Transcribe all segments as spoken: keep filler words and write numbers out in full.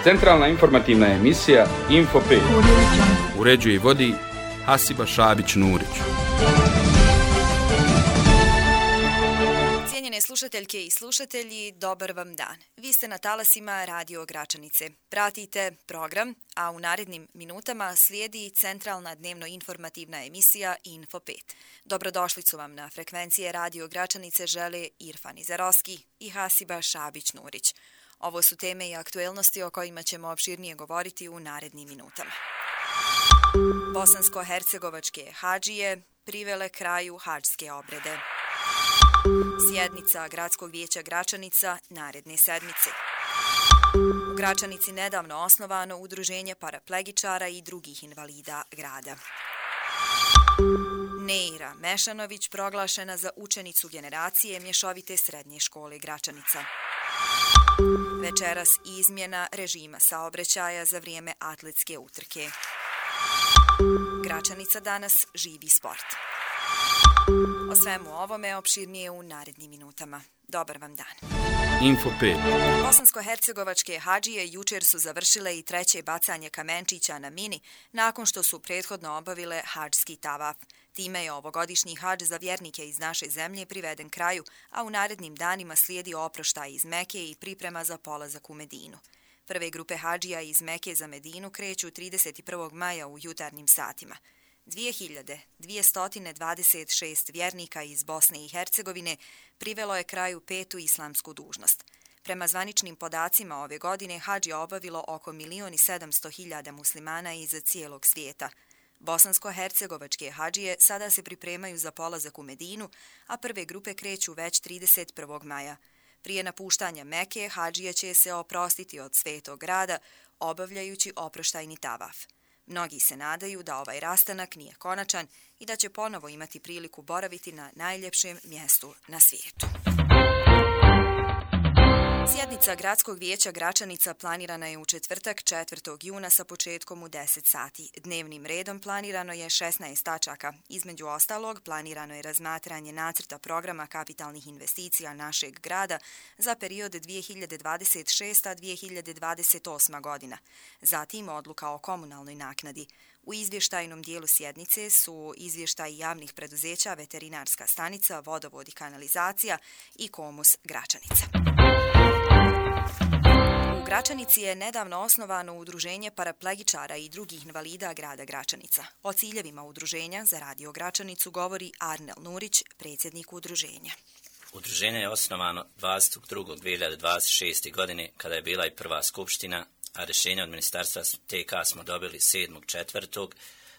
Centralna informativna emisija Info pet. Uređuje i vodi Hasiba Šabić-Nurić. Cijenjene slušateljke i slušatelji, dobar vam dan. Vi ste na talasima Radio Gračanice. Pratite program, a u narednim minutama slijedi centralna dnevno-informativna emisija Info pet. Dobrodošlicu vam na frekvencije Radio Gračanice žele Irfan Izarovski i Hasiba Šabić-Nurić. Ovo su teme i aktuelnosti o kojima ćemo opširnije govoriti u narednim minutama. Bosansko-hercegovačke hadžije privele kraju hadžske obrede. Sjednica Gradskog vijeća Gračanica naredne sedmice. U Gračanici nedavno osnovano udruženje paraplegičara i drugih invalida grada. Neira Mešanović proglašena za učenicu generacije mješovite srednje škole Gračanica. Večeras izmjena režima saobraćaja za vrijeme atletske utrke. Gračanica danas živi sport. O svemu ovome opširnije u narednim minutama. Dobar vam dan. Info pet. Bosansko-hercegovačke hadžije jučer su završile i treće bacanje kamenčića na mini nakon što su prethodno obavile hadžski tavaf. Time je ovogodišnji hadž za vjernike iz naše zemlje priveden kraju, a u narednim danima slijedi oproštaj iz Meke i priprema za polazak u Medinu. Prve grupe hadžija iz Meke za Medinu kreću trideset prvog maja u jutarnjim satima. dvije hiljade dvjesto dvadeset šest vjernika iz Bosne i Hercegovine privelo je kraju petu islamsku dužnost. Prema zvaničnim podacima ove godine hadž je obavilo oko milion i sedamsto hiljada muslimana iz cijelog svijeta. Bosansko-hercegovačke hadžije sada se pripremaju za polazak u Medinu, a prve grupe kreću već trideset prvog maja. Prije napuštanja Meke, hadžije će se oprostiti od svetog grada, obavljajući oproštajni tavaf. Mnogi se nadaju da ovaj rastanak nije konačan i da će ponovo imati priliku boraviti na najljepšem mjestu na svijetu. Sjednica Gradskog vijeća Gračanica planirana je u četvrtak četvrtog juna sa početkom u deset sati. Dnevnim redom planirano je šesnaest tačaka. Između ostalog, planirano je razmatranje nacrta programa kapitalnih investicija našeg grada za period dvije hiljade dvadeset šesta do dvije hiljade dvadeset osma godina. Zatim odluka o komunalnoj naknadi. U izvještajnom dijelu sjednice su izvještaji javnih preduzeća, veterinarska stanica, vodovod i kanalizacija i Komus Gračanica. U Gračanici je nedavno osnovano udruženje paraplegičara i drugih invalida grada Gračanica. O ciljevima udruženja za Radio Gračanicu govori Arnel Nurić, predsjednik udruženja. Udruženje je osnovano dvadesetog drugog dvije hiljade dvadeset šeste. godine kada je bila i prva skupština, a rješenje od ministarstva T K smo dobili sedmog četvrtog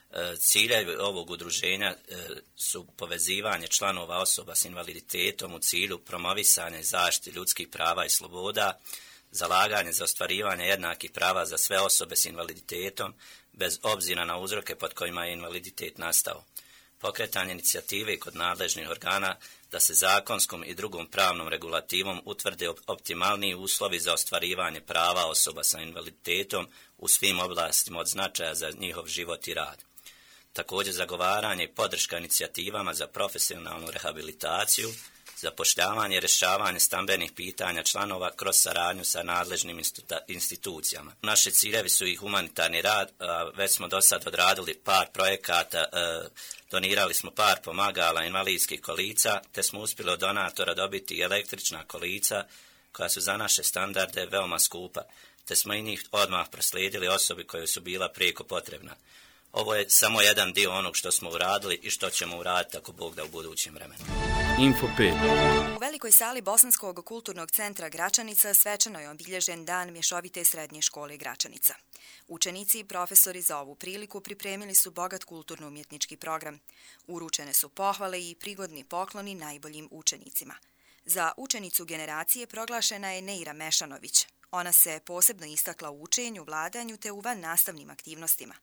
Ciljevi ovog udruženja su povezivanje članova osoba s invaliditetom u cilju promovisanja i zaštite ljudskih prava i sloboda, zalaganje za ostvarivanje jednakih prava za sve osobe s invaliditetom, bez obzira na uzroke pod kojima je invaliditet nastao. Pokretanje inicijative kod nadležnih organa da se zakonskom i drugom pravnom regulativom utvrde optimalniji uslovi za ostvarivanje prava osoba sa invaliditetom u svim oblastima od značaja za njihov život i rad. Također zagovaranje i podrška inicijativama za profesionalnu rehabilitaciju, zapošljavanje i rješavanje stambenih pitanja članova kroz saradnju sa nadležnim institucijama. Naši ciljevi su i humanitarni rad, već smo do sad odradili par projekata, donirali smo par pomagala invalidskih kolica, te smo uspjeli od donatora dobiti električna kolica koja su za naše standarde veoma skupa, te smo i njih odmah proslijedili osobi koja su bila prijeko potrebna. Ovo je samo jedan dio onog što smo uradili i što ćemo uraditi ako Bog da u budućem vremenu. Info pet. U velikoj sali Bosanskog kulturnog centra Gračanica svečano je obilježen dan mješovite srednje škole Gračanica. Učenici i profesori za ovu priliku pripremili su bogat kulturno-umjetnički program. Uručene su pohvale i prigodni pokloni najboljim učenicima. Za učenicu generacije proglašena je Neira Mešanović. Ona se posebno istakla u učenju, vladanju te u van nastavnim aktivnostima.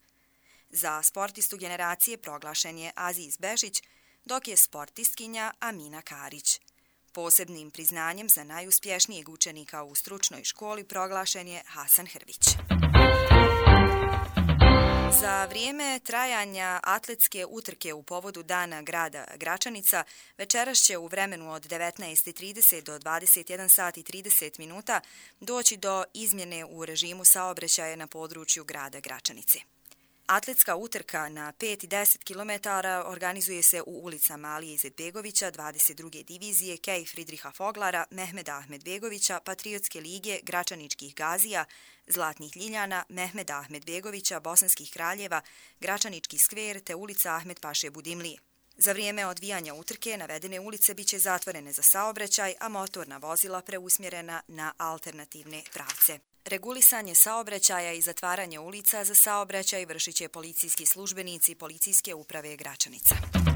Za sportistu generacije proglašen je Aziz Bešić, dok je sportistkinja Amina Karić. Posebnim priznanjem za najuspješnijeg učenika u stručnoj školi proglašen je Hasan Hrvić. Za vrijeme trajanja atletske utrke u povodu Dana grada Gračanica večeras će u vremenu od devetnaest i trideset do dvadeset jedan sat i trideset minuta doći do izmjene u režimu saobraćaja na području grada Gračanice. Atletska utrka na pet i deset kilometara organizuje se u ulicama Alije Izetbegovića, dvadeset druge divizije, Kej Fridriha Foglara, Mehmeda Ahmedbegovića, Patriotske lige, Gračaničkih gazija, Zlatnih Ljiljana, Mehmeda Ahmedbegovića, Bosanskih kraljeva, Gračanički skver te ulica Ahmed Paše Budimlije. Za vrijeme odvijanja utrke navedene ulice biće zatvorene za saobraćaj, a motorna vozila preusmjerena na alternativne pravce. Regulisanje saobraćaja i zatvaranje ulica za saobraćaj vršit će policijski službenici Policijske uprave Gračanica.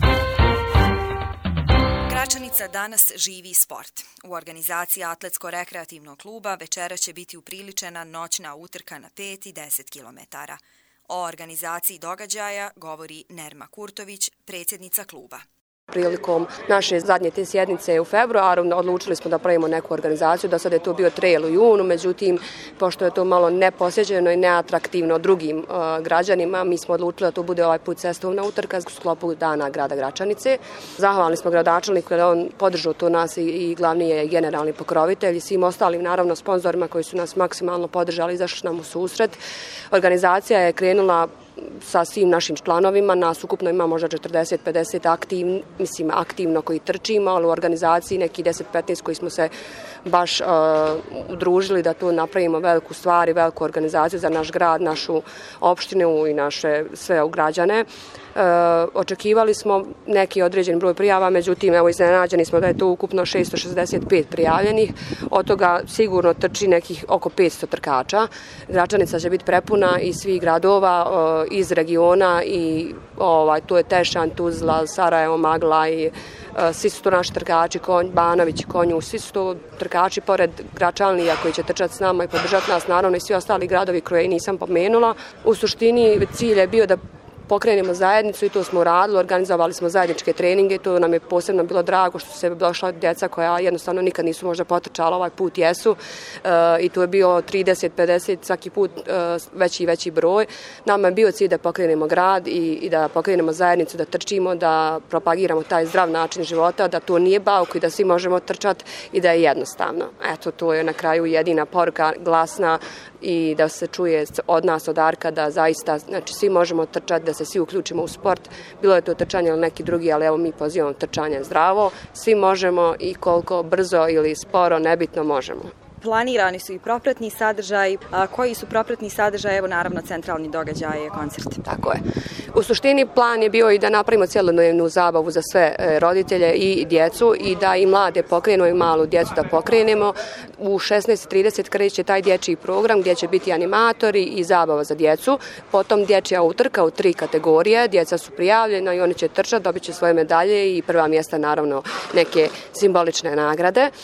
Gračanica danas živi sport. U organizaciji Atletsko-rekreativnog kluba večera će biti upriličena noćna utrka na pet i deset kilometara. O organizaciji događaja govori Nerma Kurtović, predsjednica kluba. Prilikom naše zadnje te sjednice u februaru odlučili smo da pravimo neku organizaciju, da sad je to bio trail u junu, međutim, pošto je to malo neposjeđeno i neatraktivno drugim uh, građanima, mi smo odlučili da to bude ovaj put cestovna utrka u sklopu Dana grada Gračanice. Zahvalni smo gradonačelniku jer on podržao to nas i, i glavni je generalni pokrovitelj i svim ostalim naravno sponzorima koji su nas maksimalno podržali i izašli nam u susret. Organizacija je krenula sa svim našim članovima, nas ukupno ima možda četrdeset pedeset aktiv, mislim, aktivno koji trčimo, ali u organizaciji neki deset petnaest koji smo se baš uh, udružili da tu napravimo veliku stvar i veliku organizaciju za naš grad, našu opštinu i naše sve građane. Uh, očekivali smo neki određen broj prijava, međutim, evo iznenađeni smo da je to ukupno šesto šezdeset pet prijavljenih, od toga sigurno trči nekih oko petsto trkača. Gračanica će biti prepuna iz svih gradova, uh, iz regiona i ovaj, tu je Tešan, Tuzla, Sarajevo, Magla i uh, svi su to naši trkači, Konj, Banović, Konju, svi su to trkači pored Gračanlija koji će trčati s nama i podržati nas, naravno i svi ostali gradovi koje nisam pomenula. U suštini cilj je bio da pokrenemo zajednicu i to smo uradili, organizovali smo zajedničke treninge i to nam je posebno bilo drago što se došla djeca koja jednostavno nikad nisu možda potrčala, ovaj put jesu e, i tu je bio trideset pedeset svaki put e, veći i veći broj. Nama je bio cilj da pokrenemo grad i, i da pokrenemo zajednicu, da trčimo, da propagiramo taj zdrav način života, da to nije bauk i da svi možemo trčati i da je jednostavno. Eto, to je na kraju jedina poruka glasna i da se čuje od nas, od Arka, da zaista, znači, svi možemo trčati, da se svi uključimo u sport. Bilo je to trčanje ili neki drugi, ali evo mi pozivamo trčanje zdravo. Svi možemo i koliko brzo ili sporo, nebitno možemo. Planirani su i propratni sadržaj. A koji su propratni sadržaj? Evo naravno centralni događaj je koncert. Tako je. U suštini plan je bio i da napravimo cjelodnevnu zabavu za sve roditelje i djecu i da i mlade pokrenemo i malu djecu da pokrenemo. U šesnaest i trideset kreće taj dječji program gdje će biti animatori i zabava za djecu. Potom dječja utrka u tri kategorije. Djeca su prijavljena i oni će trčati, dobit će svoje medalje i prva mjesta naravno neke simbolične nagrade. E,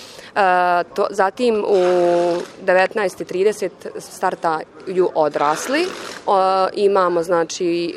to, zatim u devetnaest i trideset startaju odrasli. O, imamo znači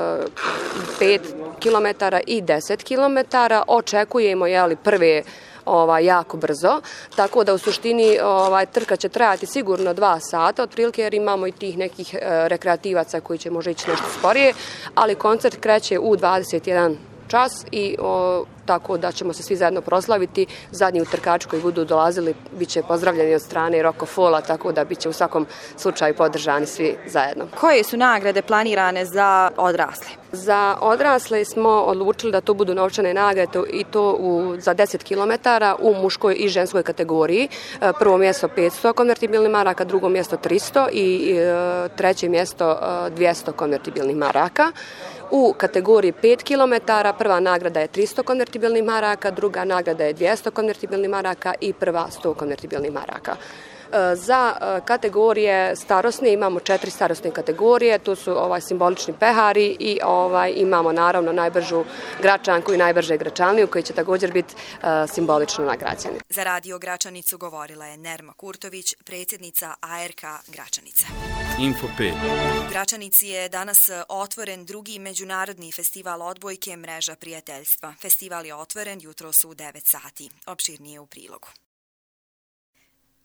pet kilometara i deset kilometara. Očekujemo jeli, prve ovaj, jako brzo, tako da u suštini ovaj, trka će trajati sigurno dva sata otprilike jer imamo i tih nekih e, rekreativaca koji će možda ići nešto sporije, ali koncert kreće u dvadeset jedan čas i o, tako da ćemo se svi zajedno proslaviti. Zadnji utrkači koji budu dolazili bit će pozdravljeni od strane Rokofola, tako da bit će u svakom slučaju podržani svi zajedno. Koje su nagrade planirane za odrasle? Za odrasle smo odlučili da to budu novčane nagrade i to u, za deset kilometara u muškoj i ženskoj kategoriji. Prvo mjesto petsto konvertibilnih maraka, drugo mjesto tristo i, i treće mjesto dvjesto konvertibilnih maraka. U kategoriji pet kilometara prva nagrada je tristo konvertibilnih maraka, druga nagrada je dvjesto konvertibilnih maraka i prva sto konvertibilnih maraka. Za kategorije starosne imamo četiri starosne kategorije, to su ovaj simbolični pehari i ovaj imamo naravno najbržu Gračanku i najbrže Gračanliju koji će također biti uh, simbolično nagrađeni. Za Radio Gračanicu govorila je Nerma Kurtović, predsjednica A R K Gračanica. Info pet. U Gračanici je danas otvoren drugi međunarodni festival odbojke Mreža prijateljstva. Festival je otvoren jutros u devet sati. Opširnije u prilogu.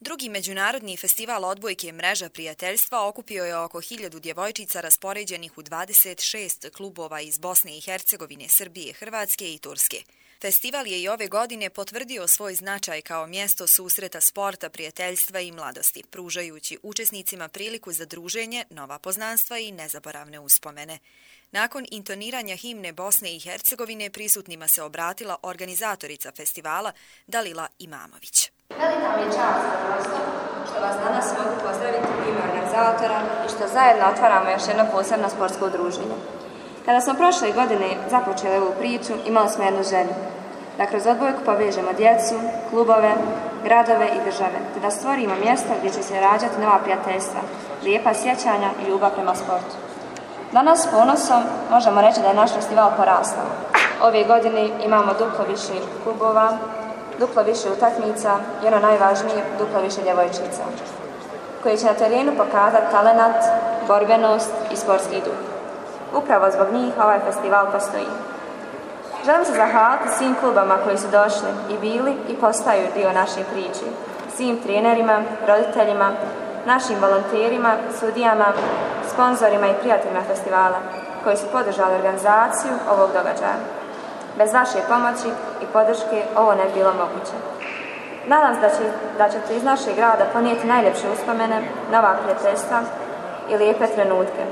Drugi međunarodni festival odbojke Mreža prijateljstva okupio je oko hiljadu djevojčica raspoređenih u dvadeset šest klubova iz Bosne i Hercegovine, Srbije, Hrvatske i Turske. Festival je i ove godine potvrdio svoj značaj kao mjesto susreta sporta, prijateljstva i mladosti, pružajući učesnicima priliku za druženje, nova poznanstva i nezaboravne uspomene. Nakon intoniranja himne Bosne i Hercegovine prisutnima se obratila organizatorica festivala Dalila Imamović. Velika mi je čast i zadovoljstvo što vas danas mogu pozdraviti u ime organizatora i što zajedno otvaramo još jedno posebno sportsko udruženje. Kada smo prošle godine započeli ovu priču, imali smo jednu želju, da kroz odbojku povežemo djecu, klubove, gradove i države, te da stvorimo mjesto gdje će se rađati nova prijateljstva, lijepa sjećanja i ljubav prema sportu. Danas s ponosom možemo reći da je naš festival porastao. Ove godine imamo duplo više klubova, duplo više utakmica i ono najvažnije, duplo više djevojčica, koji će na terenu pokazati talenat, borbenost i sportski duh. Upravo zbog njih ovaj festival postoji. Želim se zahvaliti svim klubama koji su došli i bili i postaju dio naše priče, svim trenerima, roditeljima, našim volonterima, sudijama, sponzorima i prijateljima festivala koji su podržali organizaciju ovog događaja. Bez vaše pomoći i podrške ovo ne bi bilo moguće. Nadam se da, će, da ćete iz našeg grada ponijeti najljepše uspomene, nova prijateljstva i lijepe trenutke.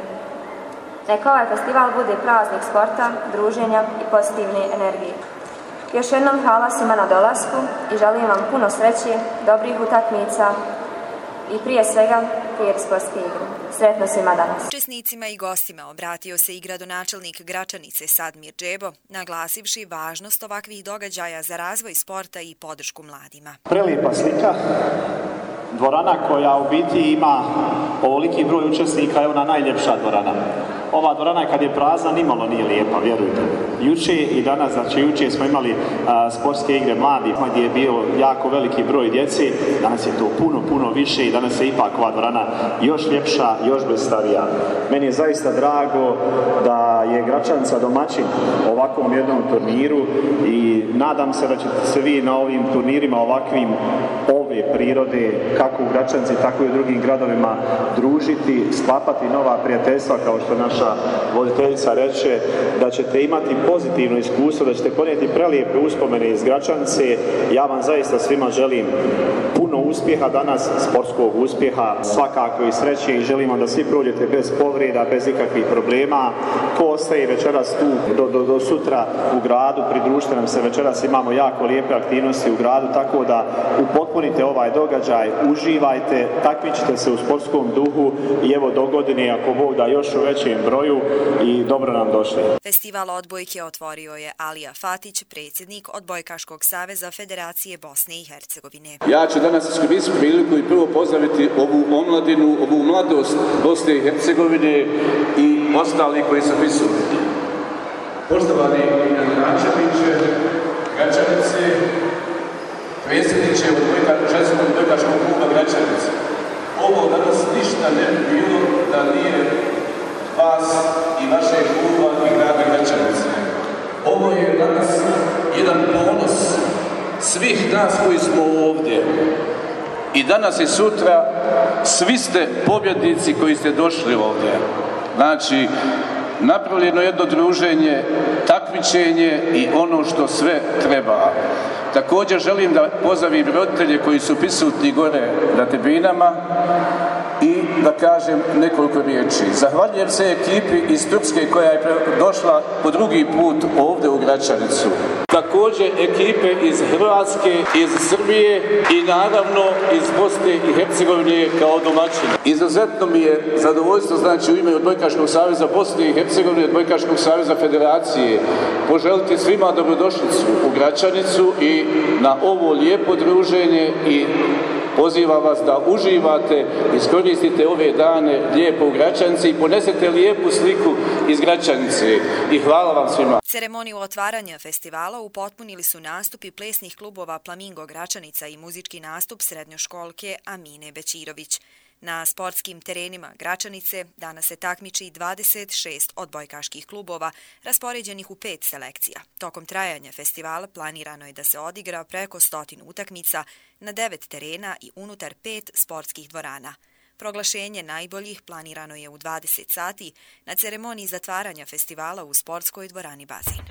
Neka ovaj festival bude praznik sporta, druženja i pozitivne energije. Još jednom hvala svima na dolasku i želim vam puno sreće, dobrih utakmica i prije svega fair sportske igre. Sretno svima danas. Učesnicima i gostima obratio se i gradonačelnik Gračanice Sadmir Džebo, naglasivši važnost ovakvih događaja za razvoj sporta i podršku mladima. Prelijepa slika. Dvorana koja u biti ima ovoliki broj učesnika je ona najljepša dvorana. Ova dvorana kad je prazna nimalo nije lijepa, vjerujte. Juče i danas, znači juče smo imali a, sportske igre mladih gdje je bio jako veliki broj djece, danas je to puno, puno više i danas je ipak ova dvorana još ljepša, još blestarija. Meni je zaista drago da je Gračanica domaćin ovakvom jednom turniru i nadam se da ćete se vi na ovim turnirima ovakvim ove prirode, kako u Gračanici, tako i u drugim gradovima, družiti, sklapati nova prijateljstva, kao što naša voditeljica reče, da ćete imati pozitivno iskustvo, da ćete ponijeti prelijepe uspomene iz Gračanice. Ja vam zaista svima želim puno uspjeha danas, sportskog uspjeha, svakako i sreće i želimo da svi prođete bez povreda, bez ikakvih problema. Ko ostaje večeras tu do, do, do sutra u gradu, pridružite nam se, večeras imamo jako lijepe aktivnosti u gradu, tako da upotpunite ovaj događaj, uživajte, takmičite se u sportskom duhu i evo do godine, ako Bog da, još u većem broju i dobro nam došli. Festival odbojke otvorio je Alija Fatić, predsjednik Odbojkaškog saveza Federacije Bosne i Hercegovine. Ja ću danas iskoristiti priliku i prvo pozdraviti ovu omladinu, ovu mladost Bosne i Hercegovine i ostali koji su prisutni. Poštovani načelniče Gračanice, predsjedniče ženskog odbojkaškog kluba Gračanice, ovo danas ništa ne bi bilo da nije vas i vaše kluba i grada Gračanice. Ovo je danas jedan ponos svih nas koji smo ovdje. I danas i sutra svi ste pobjednici koji ste došli ovdje. Znači, napravljeno jedno druženje, takmičenje i ono što sve treba. Također želim da pozdravim roditelje koji su prisutni gore na tribinama i da kažem nekoliko riječi. Zahvaljujem se ekipi iz Turske koja je došla po drugi put ovdje u Gračanicu. Također ekipe iz Hrvatske, iz Srbije i naravno iz Bosne i Hercegovine kao domaćina. Izuzetno mi je zadovoljstvo, znači u ime Odbojkaškog saveza Bosne i Hercegovine, Odbojkaškog saveza Federacije, poželiti svima dobrodošlicu u Gračanicu i na ovo lijepo druženje i pozivam vas da uživate, iskoristite ove dane lijepo u Gračanici i ponesete lijepu sliku iz Gračanice. I hvala vam svima. Ceremoniju otvaranja festivala upotpunili su nastupi plesnih klubova Flamingo Gračanica i muzički nastup srednjoškolke Amine Bećirović. Na sportskim terenima Gračanice danas se takmiči dvadeset šest odbojkaških klubova raspoređenih u pet selekcija. Tokom trajanja festivala planirano je da se odigra preko stotinu utakmica na devet terena i unutar pet sportskih dvorana. Proglašenje najboljih planirano je u dvadeset sati na ceremoniji zatvaranja festivala u sportskoj dvorani Bazin.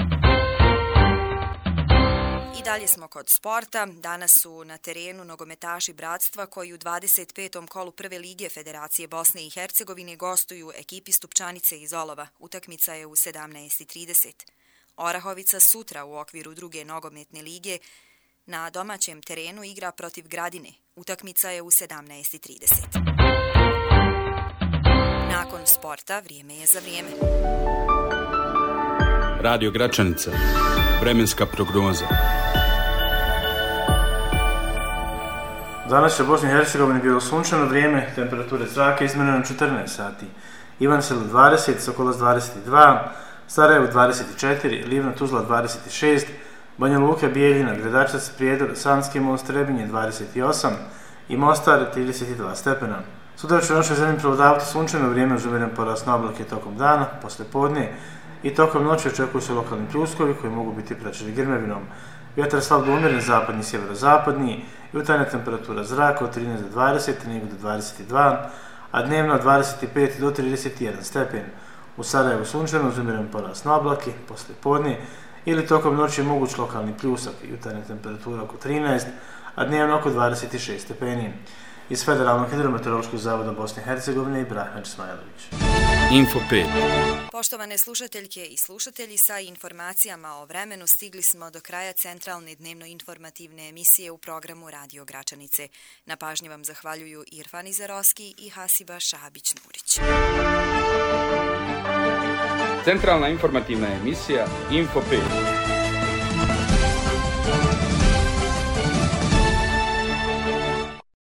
I dalje smo kod sporta. Danas su na terenu nogometaši Bratstva koji u dvadeset petom kolu Prve lige Federacije Bosne i Hercegovine gostuju ekipi Stupčanice iz Olova. Utakmica je u sedamnaest i trideset. Orahovica sutra u okviru druge nogometne lige na domaćem terenu igra protiv Gradine. Utakmica je u sedamnaest i trideset. Nakon sporta vrijeme je za vrijeme. Radio Gračanica. Vremenska prognoza. Danas će u Bosni i Hercegovini bilo sunčano vrijeme, temperature zraka izmjerene na četrnaest sati. Ivansel dvadeset, Sokolac dvadeset dva, Sarajevo dvadeset četiri, Livno Tuzla dvadeset šest, Banja Luka, Bijeljina, Gredačac, Prijedor, Sanski most, Trebinje dvadeset osam i Mostar trideset dva stepena. Sutra će u našoj zemlji prevladavati sunčano vrijeme uz umjeren porast na oblake tokom dana, posle podne i tokom noći očekuju se lokalni pljuskovi koji mogu biti praćeni grmevinom. Vjetar slab do umjeren zapadni i sjeverozapadni, jutarnja temperatura zraka od trinaest do dvadeset, nego do dvadeset dva, a dnevno od dvadeset pet do trideset jedan stepen. U Sarajevu sunčano uz umjeren porast na oblake, posle podne ili tokom noći moguć lokalni pljusak, jutarnja temperatura oko trinaest, a dnevno oko dvadeset šest stepeni. Iz Federalnog hidrometeorološkog zavoda Bosne i Hercegovine Ibrahim Ismailović. Info pet. Poštovane slušateljke i slušatelji, sa informacijama o vremenu stigli smo do kraja centralne dnevno-informativne emisije u programu Radio Gračanice. Na pažnji vam zahvaljuju Irfan Izarovski i Hasiba Šabić-Nurić. Centralna informativna emisija Info pet.